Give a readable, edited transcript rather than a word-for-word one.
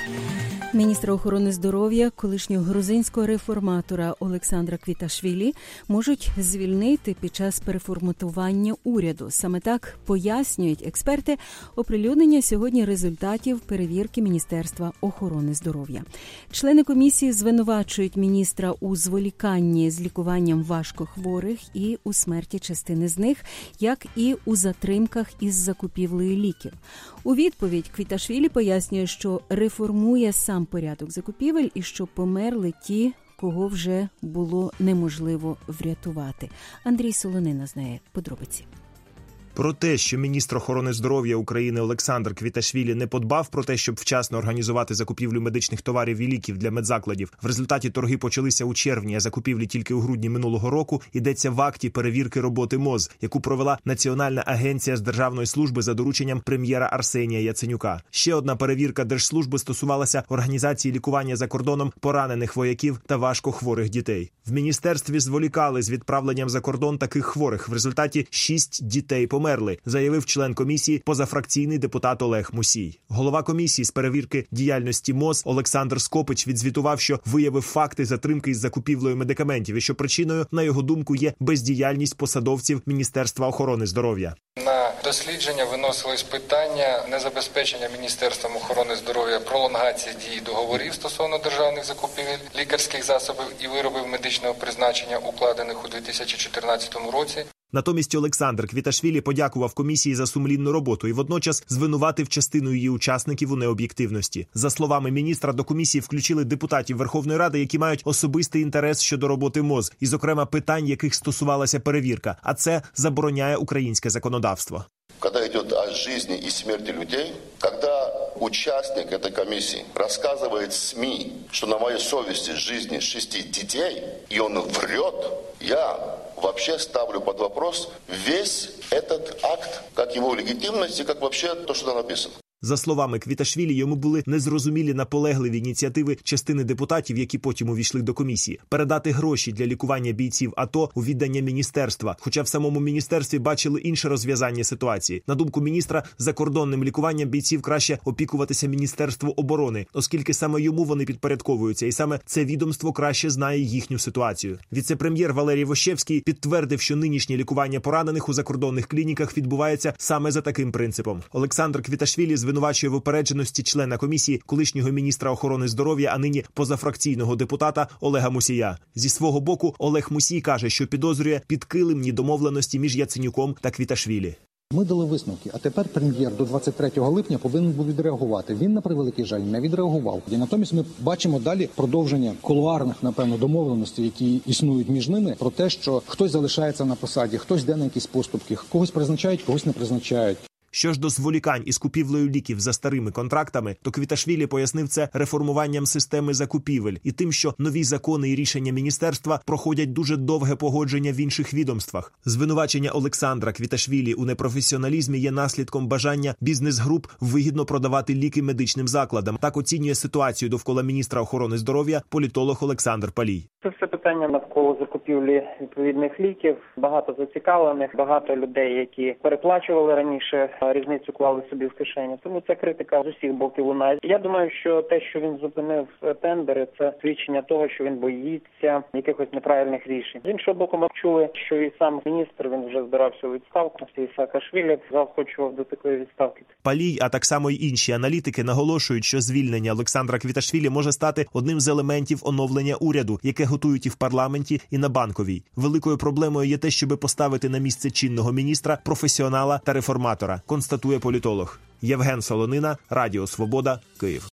Міністра охорони здоров'я, колишнього грузинського реформатора Олександра Квіташвілі можуть звільнити під час переформатування уряду. Саме так пояснюють експерти оприлюднення сьогодні результатів перевірки Міністерства охорони здоров'я. Члени комісії звинувачують міністра у зволіканні з лікуванням важкохворих і у смерті частини з них, як і у затримках із закупівлею ліків. У відповідь Квіташвілі пояснює, що реформує сам порядок закупівель і що померли ті, кого вже було неможливо врятувати. Андрій Солонина знає подробиці. Про те, що міністр охорони здоров'я України Олександр Квіташвілі не подбав про те, щоб вчасно організувати закупівлю медичних товарів і ліків для медзакладів. В результаті торги почалися у червні, а закупівлі тільки у грудні минулого року, йдеться в акті перевірки роботи МОЗ, яку провела Національна агенція з державної служби за дорученням прем'єра Арсенія Яценюка. Ще одна перевірка Держслужби стосувалася організації лікування за кордоном поранених вояків та важкохворих дітей. В міністерстві зволікали з відправленням за кордон таких хворих. В результаті 6 дітей померли, заявив член комісії позафракційний депутат Олег Мусій. Голова комісії з перевірки діяльності МОЗ Олександр Скопич відзвітував, що виявив факти затримки із закупівлею медикаментів і що причиною, на його думку, є бездіяльність посадовців Міністерства охорони здоров'я. На дослідження виносились питання незабезпечення Міністерством охорони здоров'я пролонгації дії договорів стосовно державних закупівель, лікарських засобів і виробів медичного призначення, укладених у 2014 році. Натомість Олександр Квіташвілі подякував комісії за сумлінну роботу і водночас звинуватив частину її учасників у необ'єктивності. За словами міністра, до комісії включили депутатів Верховної Ради, які мають особистий інтерес щодо роботи МОЗ, і, зокрема, питань, яких стосувалася перевірка, а це забороняє українське законодавство. Когда идет о жизни и смерти людей, когда участник этой комиссии рассказывает СМИ, что на моей совести жизни 6 детей, и он врет, я вообще ставлю под вопрос весь этот акт, как его легитимность и как вообще то, что там написано. За словами Квіташвілі, йому були незрозумілі наполегливі ініціативи частини депутатів, які потім увійшли до комісії, передати гроші для лікування бійців АТО у віддання міністерства, хоча в самому міністерстві бачили інше розв'язання ситуації. На думку міністра, закордонним лікуванням бійців краще опікуватися Міністерству оборони, оскільки саме йому вони підпорядковуються, і саме це відомство краще знає їхню ситуацію. Віце-прем'єр Валерій Вощевський підтвердив, що нинішнє лікування поранених у закордонних клініках відбувається саме за таким принципом. Олександр Квіташвілі звинувачує в упередженості члена комісії, колишнього міністра охорони здоров'я, а нині позафракційного депутата Олега Мусія. Зі свого боку, Олег Мусій каже, що підозрює підкилимні домовленості між Яценюком та Квіташвілі. Ми дали висновки, а тепер прем'єр до 23 липня повинен був відреагувати. Він, на превеликий жаль, не відреагував. І натомість ми бачимо далі продовження кулуарних, напевно, домовленостей, які існують між ними, про те, що хтось залишається на посаді, хтось йде на якісь поступки, когось призначають, когось не призначають. Що ж до зволікань із купівлею ліків за старими контрактами, то Квіташвілі пояснив це реформуванням системи закупівель і тим, що нові закони і рішення міністерства проходять дуже довге погодження в інших відомствах. Звинувачення Олександра Квіташвілі у непрофесіоналізмі є наслідком бажання бізнес-груп вигідно продавати ліки медичним закладам. Так оцінює ситуацію довкола міністра охорони здоров'я політолог Олександр Палій. Це все питання навколо закупівлі відповідних ліків. Багато зацікавлених, багато людей, які переплачували раніше, різницю клали собі в кишені. Тому ця критика з усіх боків лунає. Я думаю, що те, що він зупинив тендери, це свідчення того, що він боїться якихось неправильних рішень. З іншого боку, ми чули, що і сам міністр, він вже збирався у відставку. Саакашвілі заохочував до такої відставки. Палій, а так само й інші аналітики наголошують, що звільнення Олександра Квіташвілі може стати одним з елементів оновлення уряду, яке готують і в парламенті, і на Банковій. Великою проблемою є те, щоби поставити на місце чинного міністра професіонала та реформатора, констатує політолог. Євген Солонина, Радіо Свобода, Київ.